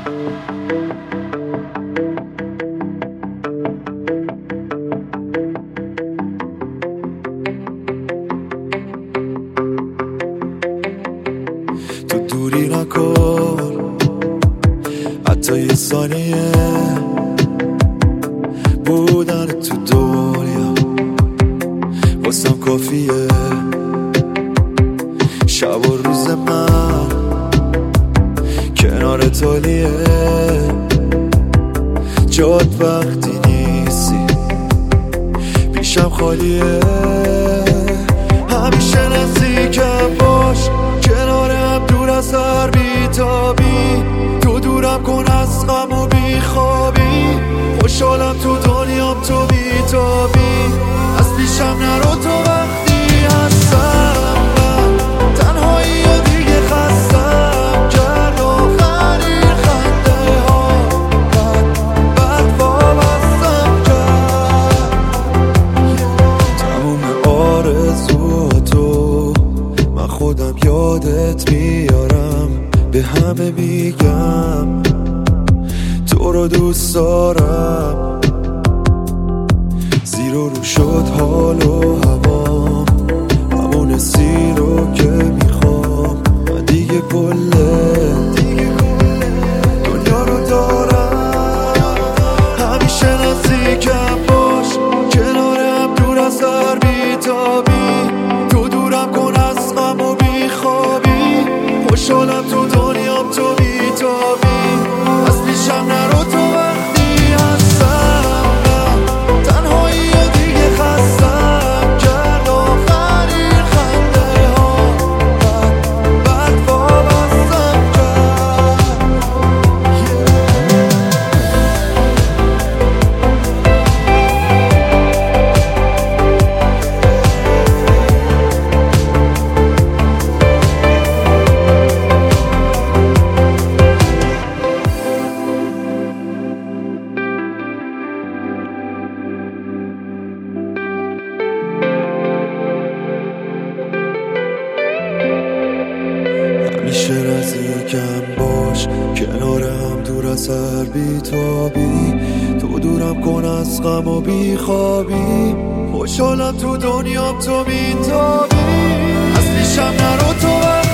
تو دوری نکن حتی یه ثانیه، بودن تو دنیا واسم کافیه. شب و روز من کنار تالیه، جات وقتی نیستی پیشم خالیه. همیشه نزدیکم باش، کنارم دور از هر بیتابی. تو دورم کن از غم و بیخوابی، خوشحالم تو دنیام تو بیتابی. از پیشم نرو تو وقتی هستم، من تنهایی و دیگه خستم کرد. آخرین خنده ها بعد وابستم کرد. تموم آرزوهاتو من خودم یادت میارم، به همه میگم تو رو دوست دارم. زیر و رو شد حال و هوام، همون حسی رو که میخوام. من دیگه دنیا رو دارم. همیشه نزدیکم باش، کنارم دور از هر بیتابی. تو دورم کن از غم و بیخوابی، خوشحالم تو دنیام تو بیتابی. از پیشم نرو تو وقتی هستم، من تنهایی و دیگه خستم کرد. آخرین خنده ها بعد وابستم کرد. همیشه نزدیکم باش، کنارم دور از هر بیتابی. تو دورم کن از غم و بیخوابی، خوشحالم تو دنیام تو بیتابی. از پیشم نرو تو